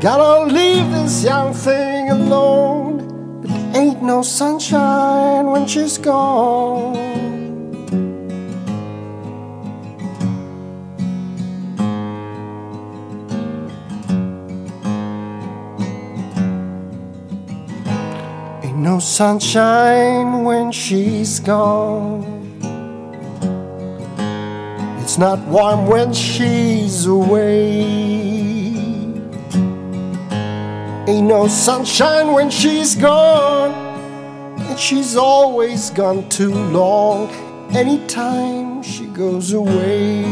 Gotta leave this young thing alone, but ain't no sunshine when she's gone. Ain't no sunshine when she's gone. It's not warm when she's away. Ain't no sunshine when she's gone, and she's always gone too long anytime she goes away.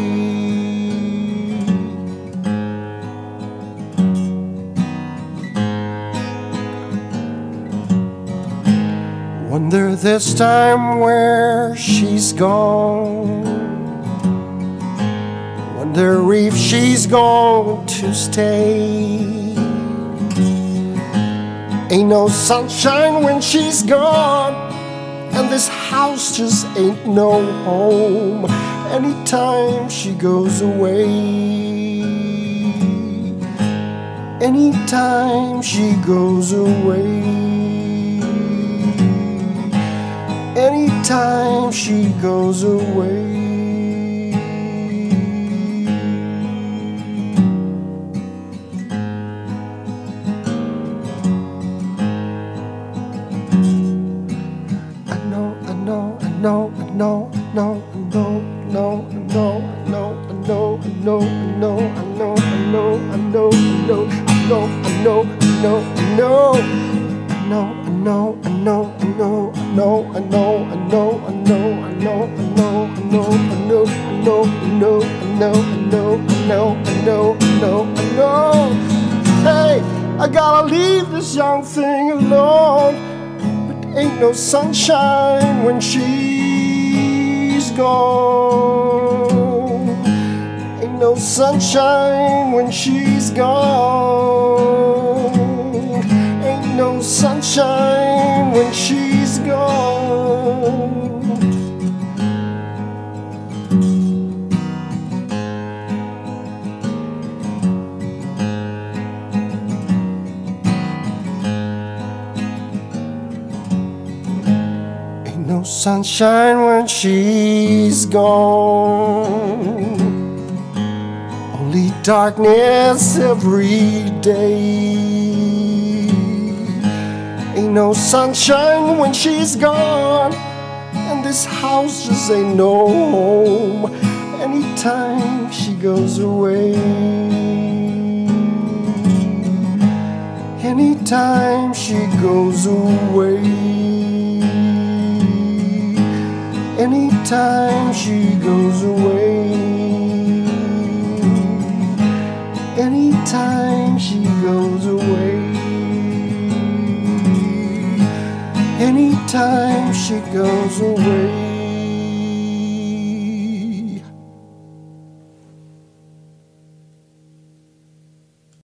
Wonder this time where she's gone. Wonder if she's going to stay. Ain't no sunshine when she's gone, and this house just ain't no home anytime she goes away. Anytime she goes away. Anytime she goes away. Hey, I gotta leave this young thing alone, but ain't no sunshine when she's gone. Ain't no sunshine when she's gone. Ain't no sunshine when she's gone. Ain't no sunshine when she's gone. Only darkness every day. Ain't no sunshine when she's gone, and this house just ain't no home anytime she goes away. Anytime she goes away. Anytime she goes away. Anytime she goes away. Anytime she goes away.